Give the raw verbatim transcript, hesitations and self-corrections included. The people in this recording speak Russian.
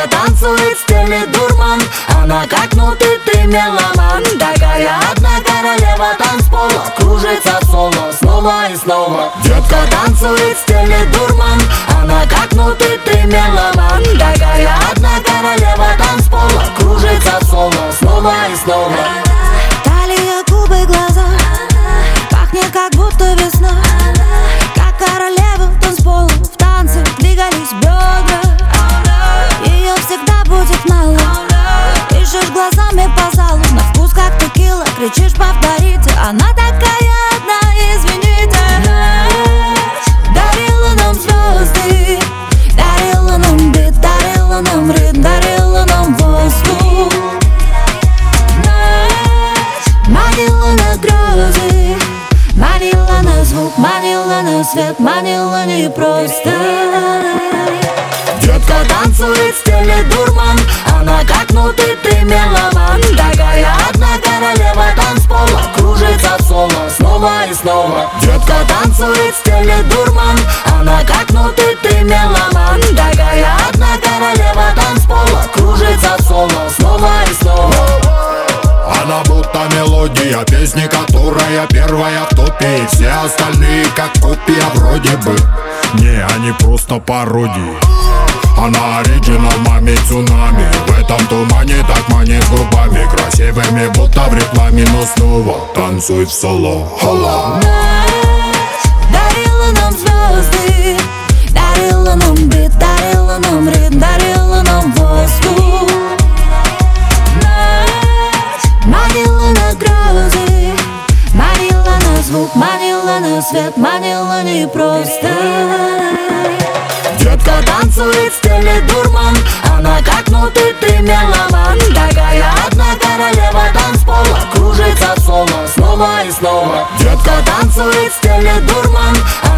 Детка танцует в стиле дурман, она как нутый меломан. Такая одна королева танцпола, кружится в соло снова и снова. Детка танцует в стиле дурман, она как нутый меломан. Такая одна королева танцпола, кружится в соло снова и снова. Талия, губы, глаза, пахнет как будто весна. Как королева танцпола, в танце двигались бедра. Ее всегда будет мало. Ищешь глазами по залу, на вкус как текила, кричишь повторите. Она такая одна, извините. Дарила нам звезды, дарила нам бит, дарила нам ритм, дарила нам воздух. Манила на грезы, манила на звук, манила на свет, манила не просто. Детка танцует в стиле дурман, она как нутый меломан. Такая одна королева танцпола, кружится в соло снова и снова. Детка танцует в стиле дурман, она как нутый меломан. Такая одна королева танцпола, кружится в соло снова и снова. Она будто мелодия песни, которая первая в топе, и все остальные как копия вроде бы. Не, они просто пародии. Она оригинал, маме цунами. В этом тумане так манит губами, красивыми будто в рекламе, но снова танцует в соло. Холла. Дарила нам звезды, дарила нам бит, дарила нам ритм, дарила нам воздух. Манила на грозы, манила на звук, манила на свет, манила не просто. Детка танцует в стиле дурман, она как нутый меломан. Такая одна королева танцпола, кружится в соло снова и снова. Детка танцует в стиле дурман,